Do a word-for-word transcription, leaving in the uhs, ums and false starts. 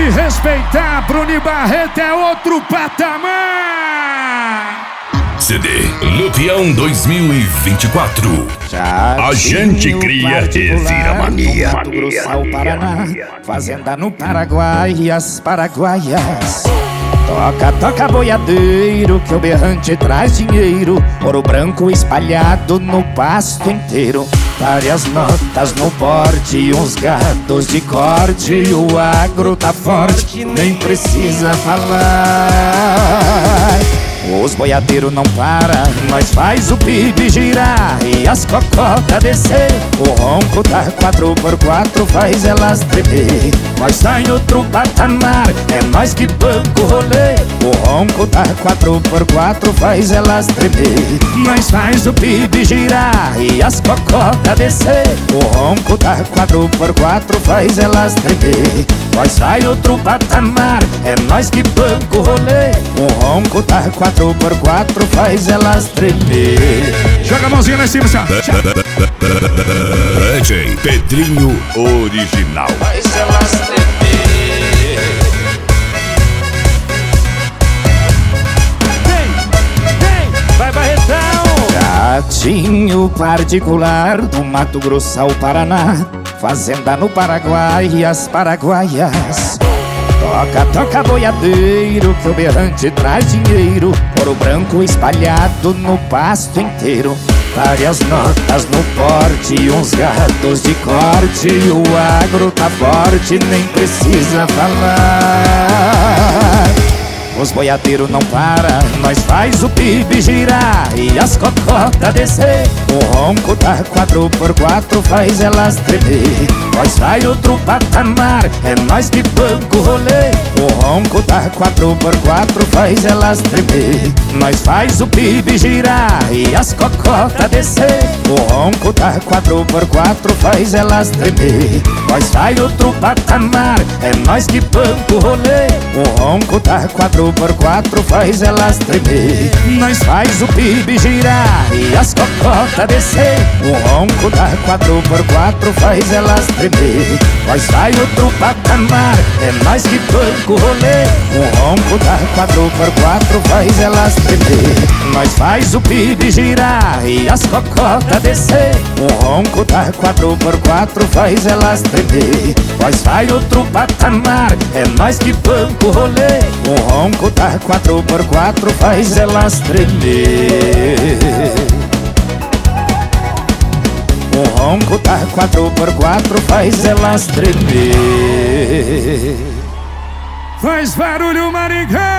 Pode respeitar, Bruno Barreto é outro patamar. C D Lupião dois mil e vinte e quatro. Já a gente cria e vira mania. Mato Grosso ao Paraná, fazenda no Paraguai e as paraguaias. Toca, toca boiadeiro, que o berrante traz dinheiro. Ouro branco espalhado no pasto inteiro. Várias notas no borde, uns gatos de corte. O agro tá forte, nem precisa falar. Os boiadeiros não param, nós faz o P I B girar e as cocotas descer. O ronco da quatro por quatro faz elas tremer. Nós tá em outro patamar, é nós que banca o rolê. O ronco da quatro por quatro faz elas tremer. Nós faz o P I B girar e as cocotas descer. O ronco da quatro por quatro faz elas tremer. Nós sai outro patamar, é nós que banca o rolê. O ronco da quatro por quatro faz elas tremer. Joga a mãozinha lá em cima, assim, D J Pedrinho Original. Faz elas tremer. Vem, vem, vai Barretão. Gatinho particular do Mato Grosso ao Paraná, fazenda no Paraguai e as paraguaias. Toca, toca boiadeiro, que o berrante traz dinheiro. Ouro branco espalhado no pasto inteiro. Várias notas no porte, uns gatos de corte. O agro tá forte, nem precisa falar. Os boiadeiros não param, nós faz o P I B girar e as cocotas descer. O ronco da quatro por quatro faz elas tremer. Nós vai outro patamar, é nós que banca o rolê. O ronco da quatro por quatro faz elas tremer. Nós faz o P I B girar e as cocotas descer. O ronco da quatro por quatro faz elas tremer. Nós vai outro patamar, é nós que banca o rolê. O ronco da quatro por quatro faz elas tremer. Nós faz o P I B girar e as cocotas descer. O ronco da quatro por quatro faz elas tremer. Nós sai outro patamar, é nós que banca o rolê. O ronco da quatro por quatro faz elas tremer. Nós faz o P I B girar e as cocotas descer. O ronco da quatro por quatro faz elas tremer. Nós sai outro patamar, é nós que banca o rolê. O ronco da quatro por quatro faz elas tremer. O ronco da quatro por quatro faz elas tremer. Faz barulho, Maringá.